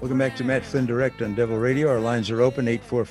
Welcome back to Matt Flynn Direct on Devil Radio. Our lines are open,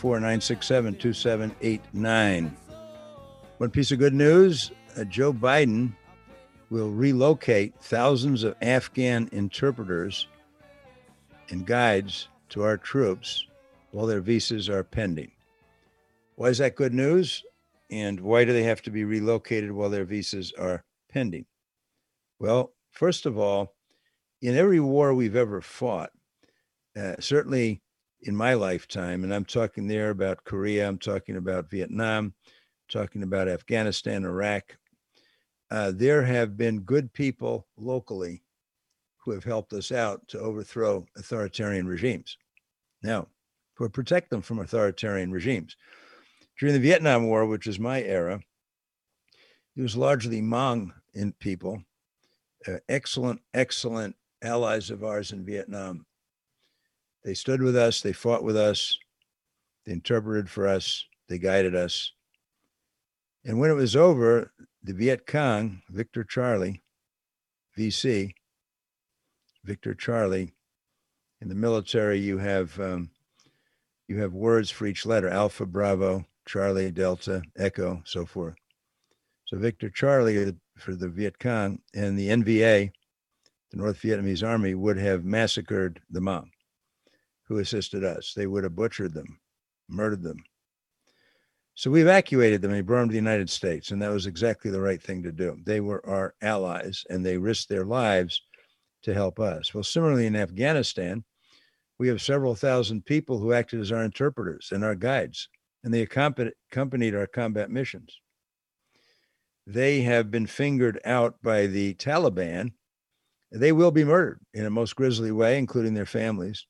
844-967-2789. One piece of good news, Joe Biden will relocate thousands of Afghan interpreters and guides to our troops while their visas are pending. Why is that good news? And why do they have to be relocated while their visas are pending? Well, first of all, in every war we've ever fought, certainly in my lifetime, and I'm talking there about Korea, I'm talking about Vietnam, talking about Afghanistan, Iraq, there have been good people locally who have helped us out to overthrow authoritarian regimes. Now, to protect them from authoritarian regimes. During the Vietnam War, which is my era, it was largely Hmong people, excellent allies of ours in Vietnam. They stood with us, they fought with us, they interpreted for us, they guided us. And when it was over, the Viet Cong, Victor Charlie, VC, Victor Charlie, in the military, you have words for each letter: Alpha, Bravo, Charlie, Delta, Echo, so forth. So Victor Charlie for the Viet Cong and the NVA, the North Vietnamese Army, would have massacred the Hmong who assisted us. They would have butchered them, murdered them. So we evacuated them and we brought them to the United States, and that was exactly the right thing to do. They were our allies, and they risked their lives to help us. Well, similarly in Afghanistan, we have several thousand people who acted as our interpreters and our guides, and they accompanied our combat missions. They have been fingered out by the Taliban. They will be murdered in a most grisly way, including their families.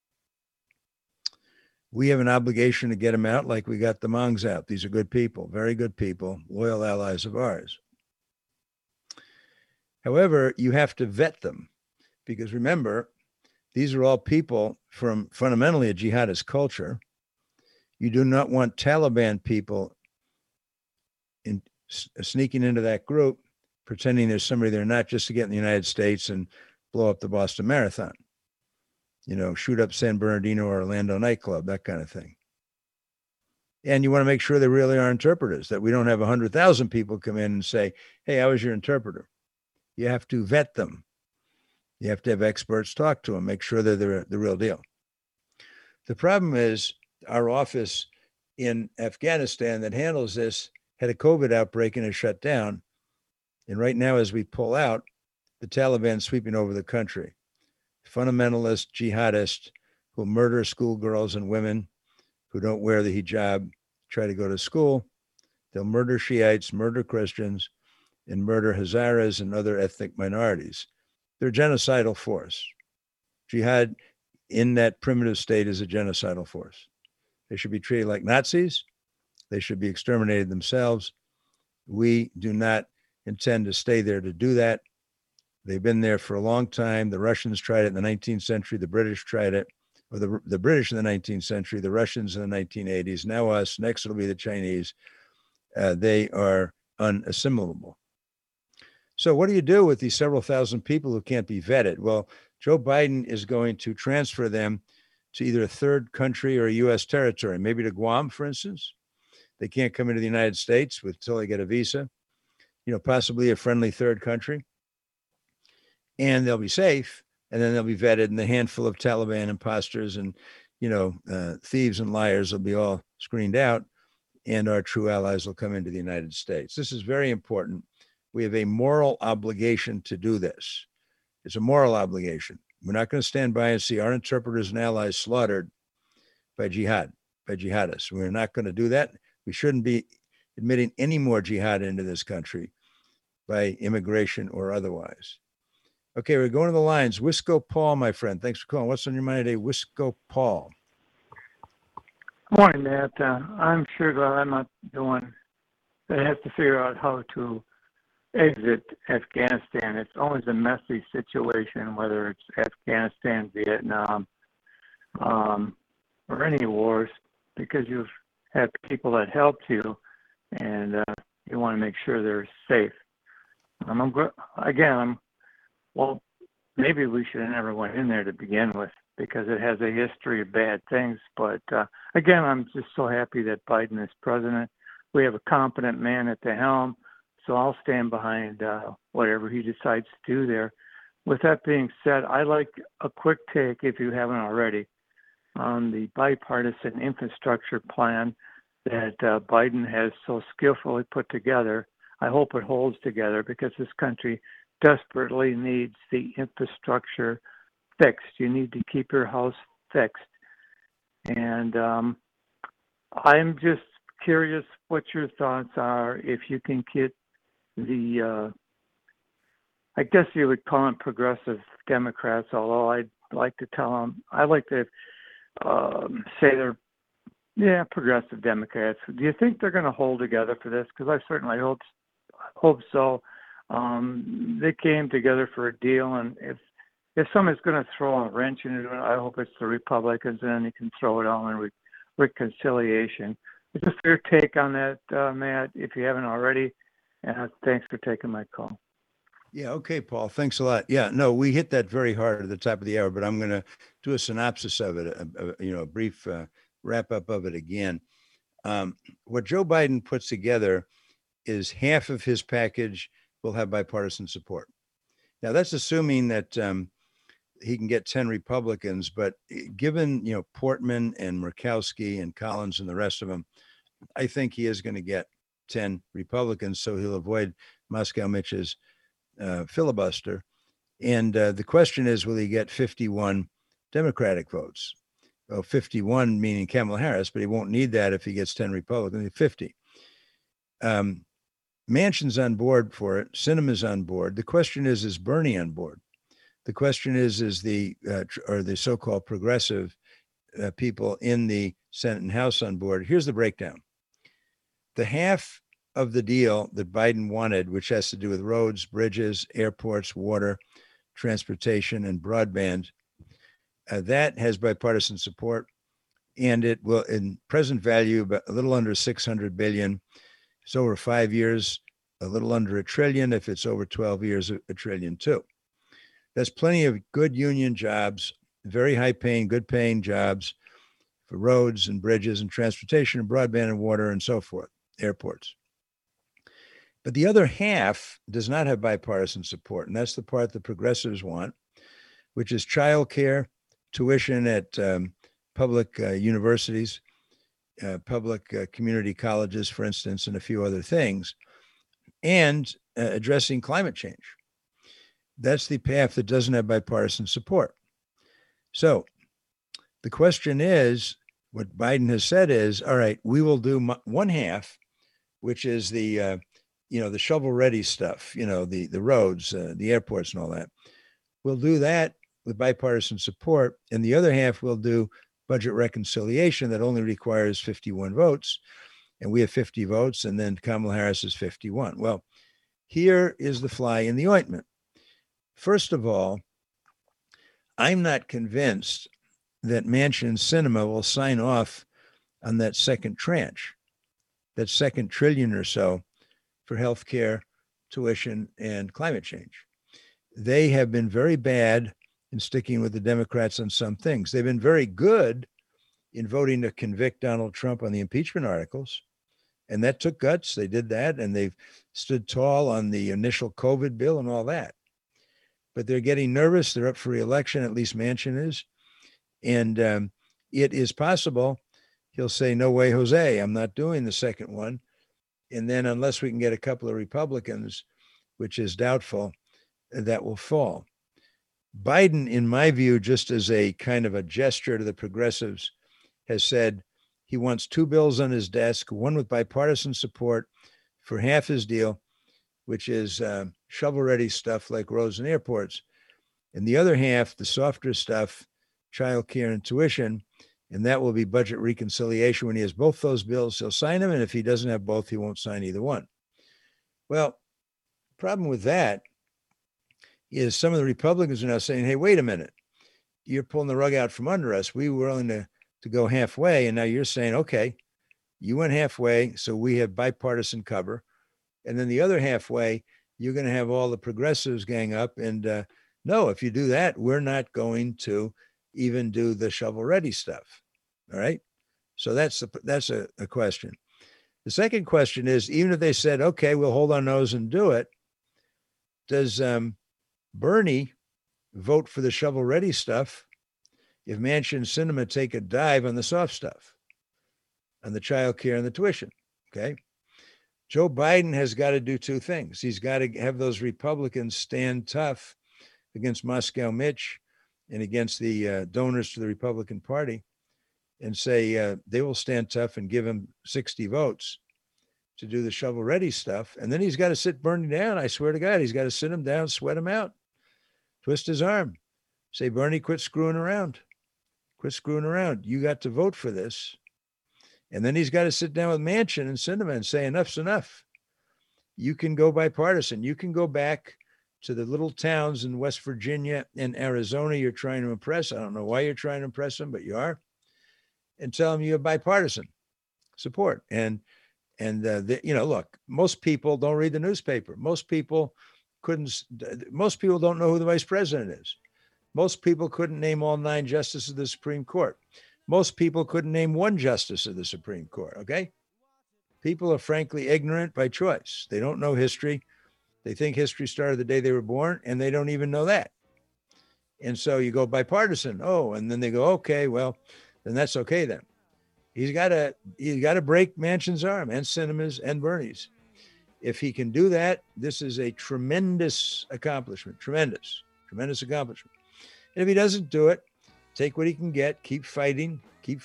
We have an obligation to get them out like we got the Hmongs out. These are good people, very good people, loyal allies of ours. However, you have to vet them because remember, these are all people from fundamentally a jihadist culture. You do not want Taliban people sneaking into that group, pretending there's somebody they're not, just to get in the United States and blow up the Boston Marathon. You know, shoot up San Bernardino or Orlando nightclub, that kind of thing. And you want to make sure they really are interpreters, that we don't have 100,000 people come in and say, hey, I was your interpreter. You have to vet them. You have to have experts talk to them, make sure they're the real deal. The problem is our office in Afghanistan that handles this had a COVID outbreak and is shut down. And right now, as we pull out, the Taliban sweeping over the country. Fundamentalist jihadists who murder schoolgirls and women who don't wear the hijab, try to go to school. They'll murder Shiites, murder Christians, and murder Hazaras and other ethnic minorities. They're a genocidal force. Jihad in that primitive state is a genocidal force. They should be treated like Nazis. They should be exterminated themselves. We do not intend to stay there to do that. They've been there for a long time. The Russians tried it in the 19th century. The British tried it, or the British in the 19th century, the Russians in the 1980s. Now us. Next it'll be the Chinese. They are unassimilable. So what do you do with these several thousand people who can't be vetted? Well, Joe Biden is going to transfer them to either a third country or a U.S. territory, maybe to Guam, for instance. They can't come into the United States until they get a visa, possibly a friendly third country. And they'll be safe, and then they'll be vetted, and the handful of Taliban imposters and, thieves and liars will be all screened out, and our true allies will come into the United States. This is very important. We have a moral obligation to do this. It's a moral obligation. We're not going to stand by and see our interpreters and allies slaughtered by jihadists. We're not going to do that. We shouldn't be admitting any more jihad into this country by immigration or otherwise. Okay, we're going to the lines. Wisco Paul, my friend. Thanks for calling. What's on your mind today? Wisco Paul. Good morning, Matt. I'm sure glad I'm not the one that has to figure out how to exit Afghanistan. It's always a messy situation, whether it's Afghanistan, Vietnam, or any wars, because you've had people that helped you, and you want to make sure they're safe. Well, maybe we should have never went in there to begin with. because it has a history of bad things. But again, I'm just so happy that Biden is president. We have a competent man at the helm, so I'll stand behind whatever he decides to do there. With that being said, I'd like a quick take, if you haven't already, on the bipartisan infrastructure plan that Biden has so skillfully put together. I hope it holds together because this country desperately needs the infrastructure fixed. You need to keep your house fixed. And I'm just curious what your thoughts are if you can get the, I guess you would call them progressive Democrats, although I'd like to tell them, I like to say they're progressive Democrats. Do you think they're going to hold together for this? Because I certainly hope so. They came together for a deal, and if somebody's going to throw a wrench into it, I hope it's the Republicans, and then they can throw it all in reconciliation. Just your take on that, Matt, if you haven't already. And thanks for taking my call. Yeah. Okay, Paul. Thanks a lot. Yeah. No, we hit that very hard at the top of the hour, but I'm going to do a synopsis of it, a brief wrap up of it again. What Joe Biden puts together is half of his package will have bipartisan support. Now, that's assuming that he can get 10 Republicans, but given, Portman and Murkowski and Collins and the rest of them, I think he is going to get 10 Republicans, so he'll avoid Moscow Mitch's filibuster. And the question is, will he get 51 Democratic votes? Well, 51 meaning Kamala Harris, but he won't need that if he gets 10 Republicans, 50. Manchin's on board for it. Sinema's on board. The question is Bernie on board? The question is the so-called progressive people in the Senate and House on board? Here's the breakdown. The half of the deal that Biden wanted, which has to do with roads, bridges, airports, water, transportation, and broadband, that has bipartisan support, and it will, in present value, about a little under $600 billion. It's over 5 years, a little under $1 trillion. If it's over 12 years, $1 trillion too. That's plenty of good union jobs, very high-paying, good-paying jobs for roads and bridges and transportation and broadband and water and so forth, airports. But the other half does not have bipartisan support, and that's the part the progressives want, which is childcare, tuition at public universities, public community colleges, for instance, and a few other things, and addressing climate change. That's the path that doesn't have bipartisan support. So the question is, what Biden has said is, all right, we will do one half, which is the shovel-ready stuff, the roads, the airports and all that. We'll do that with bipartisan support. And the other half will do budget reconciliation that only requires 51 votes. And we have 50 votes, and then Kamala Harris is 51. Well, here is the fly in the ointment. First of all, I'm not convinced that Manchin and Sinema will sign off on that second tranche, that second trillion or so for healthcare, tuition, and climate change. They have been very bad in sticking with the Democrats on some things. They've been very good in voting to convict Donald Trump on the impeachment articles. And that took guts. They did that. And they've stood tall on the initial COVID bill and all that. But they're getting nervous. They're up for re-election, at least Manchin is. And it is possible he'll say, no way, Jose, I'm not doing the second one. And then unless we can get a couple of Republicans, which is doubtful, that will fall. Biden, in my view, just as a kind of a gesture to the progressives, has said he wants two bills on his desk, one with bipartisan support for half his deal, which is shovel-ready stuff like roads and airports, and the other half, the softer stuff, childcare and tuition, and that will be budget reconciliation. When he has both those bills, he'll sign them, and if he doesn't have both, he won't sign either one. Well, the problem with that is some of the Republicans are now saying, hey, wait a minute, you're pulling the rug out from under us. We were willing to go halfway, and now you're saying, okay, you went halfway, so we have bipartisan cover. And then the other halfway, you're going to have all the progressives gang up. And no, if you do that, we're not going to even do the shovel ready stuff. All right. So that's a question. The second question is, even if they said, okay, we'll hold our nose and do it, does Bernie vote for the shovel ready stuff if Manchin and Sinema take a dive on the soft stuff, on the child care and the tuition? Okay. Joe Biden has got to do two things. He's got to have those Republicans stand tough against Moscow Mitch and against the donors to the Republican Party, and say they will stand tough and give him 60 votes to do the shovel ready stuff. And then he's got to sit Bernie down. I swear to God, he's got to sit him down, sweat him out, twist his arm, say, Bernie, quit screwing around. Quit screwing around. You got to vote for this. And then he's got to sit down with Manchin and Sinema and say, enough's enough. You can go bipartisan. You can go back to the little towns in West Virginia and Arizona you're trying to impress. I don't know why you're trying to impress them, but you are. And tell them you have bipartisan support. And look, most people don't read the newspaper. Most people don't know who the vice president is. Most people couldn't name all 9 justices of the Supreme Court. Most people couldn't name 1 justice of the Supreme Court. Okay. People are frankly ignorant by choice. They don't know history. They think history started the day they were born, and they don't even know that. And so you go bipartisan. Oh, and then they go, okay, well, then that's okay then. He's got to break Manchin's arm and Sinema's and Bernie's. If he can do that, this is a tremendous accomplishment. Tremendous accomplishment. And if he doesn't do it, take what he can get, keep fighting.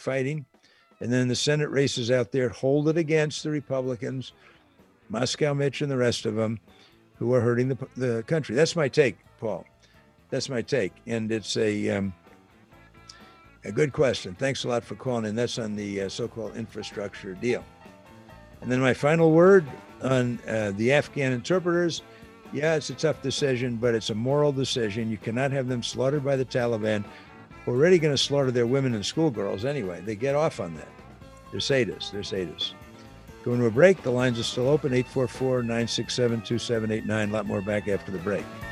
And then the Senate races out there, hold it against the Republicans, Moscow Mitch and the rest of them who are hurting the country. That's my take, Paul. That's my take. And it's a good question. Thanks a lot for calling in. That's on the so-called infrastructure deal. And then my final word on the Afghan interpreters. Yeah, it's a tough decision, but it's a moral decision. You cannot have them slaughtered by the Taliban. We're already going to slaughter their women and schoolgirls anyway. They get off on that. They're sadists. Going to a break. The lines are still open, 844-967-2789. A lot more back after the break.